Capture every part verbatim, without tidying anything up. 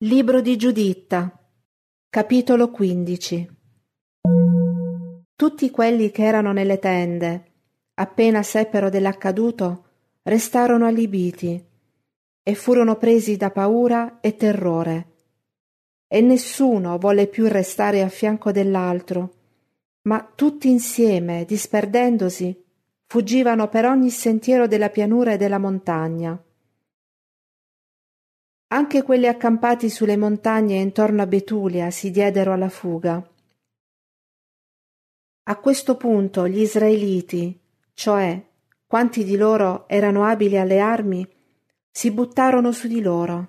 Libro di Giuditta, capitolo quindici. Tutti quelli che erano nelle tende, appena seppero dell'accaduto, restarono allibiti e furono presi da paura e terrore, e nessuno volle più restare a fianco dell'altro, ma tutti insieme, disperdendosi, fuggivano per ogni sentiero della pianura e della montagna. Anche quelli accampati sulle montagne intorno a Betulia si diedero alla fuga. A questo punto gli israeliti, cioè quanti di loro erano abili alle armi, si buttarono su di loro.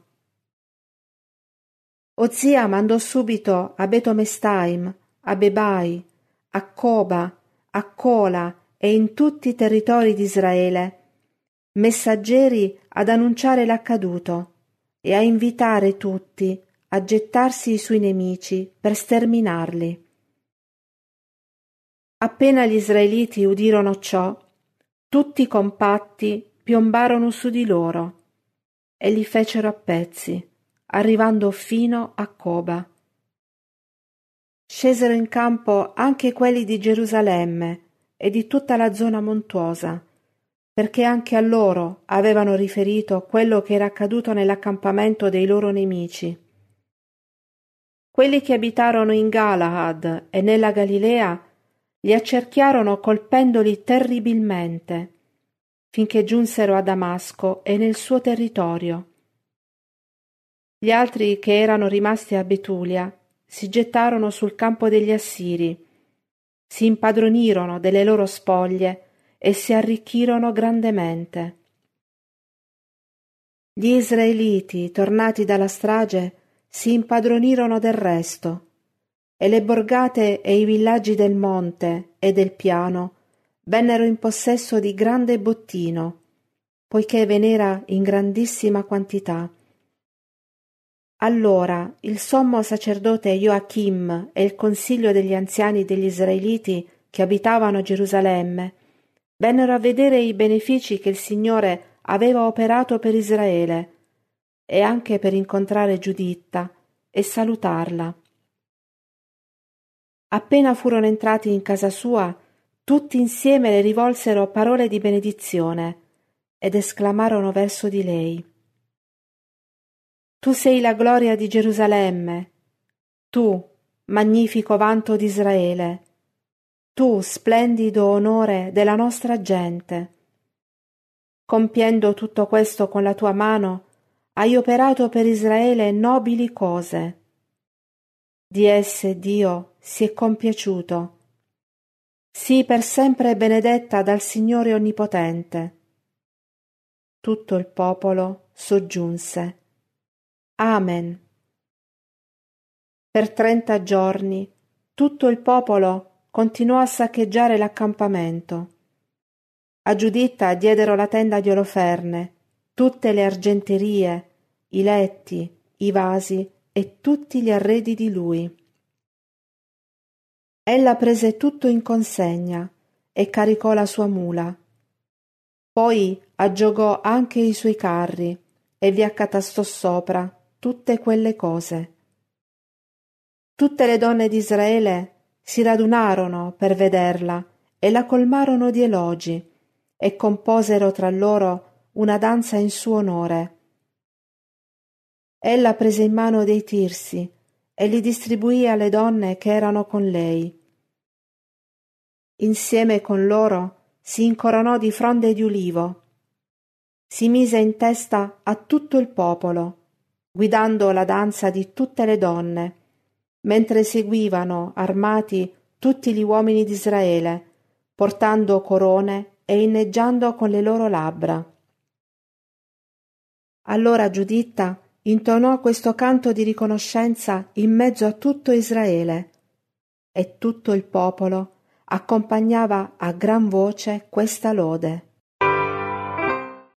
Ozia mandò subito a Betomestaim, a Bebai, a Coba, a Cola e in tutti i territori di Israele messaggeri ad annunciare l'accaduto e a invitare tutti a gettarsi sui nemici per sterminarli. Appena gli israeliti udirono ciò, tutti compatti piombarono su di loro e li fecero a pezzi, arrivando fino a Coba. Scesero in campo anche quelli di Gerusalemme e di tutta la zona montuosa, perché anche a loro avevano riferito quello che era accaduto nell'accampamento dei loro nemici. Quelli che abitarono in Galahad e nella Galilea li accerchiarono colpendoli terribilmente, finché giunsero a Damasco e nel suo territorio. Gli altri che erano rimasti a Betulia si gettarono sul campo degli Assiri, si impadronirono delle loro spoglie e si arricchirono grandemente. Gli israeliti, tornati dalla strage, si impadronirono del resto, e le borgate e i villaggi del monte e del piano vennero in possesso di grande bottino, poiché ve n'era in grandissima quantità. Allora il sommo sacerdote Joachim e il consiglio degli anziani degli israeliti che abitavano a Gerusalemme vennero a vedere i benefici che il Signore aveva operato per Israele e anche per incontrare Giuditta e salutarla. Appena furono entrati in casa sua, tutti insieme le rivolsero parole di benedizione ed esclamarono verso di lei: Tu sei la gloria di Gerusalemme, tu, magnifico vanto di Israele, tu, splendido onore della nostra gente. Compiendo tutto questo con la tua mano, hai operato per Israele nobili cose. Di esse Dio si è compiaciuto. Sii per sempre benedetta dal Signore Onnipotente. Tutto il popolo soggiunse: Amen. Per trenta giorni tutto il popolo continuò a saccheggiare l'accampamento. A Giuditta diedero la tenda di Oloferne, tutte le argenterie, i letti, i vasi e tutti gli arredi di lui. Ella prese tutto in consegna e caricò la sua mula. Poi aggiogò anche i suoi carri e vi accatastò sopra tutte quelle cose. Tutte le donne di Israele si radunarono per vederla e la colmarono di elogi e composero tra loro una danza in suo onore. Ella prese in mano dei tirsi e li distribuì alle donne che erano con lei. Insieme con loro si incoronò di fronde di ulivo. Si mise in testa a tutto il popolo, guidando la danza di tutte le donne, mentre seguivano armati tutti gli uomini di Israele, portando corone e inneggiando con le loro labbra. Allora Giuditta intonò questo canto di riconoscenza in mezzo a tutto Israele, e tutto il popolo accompagnava a gran voce questa lode.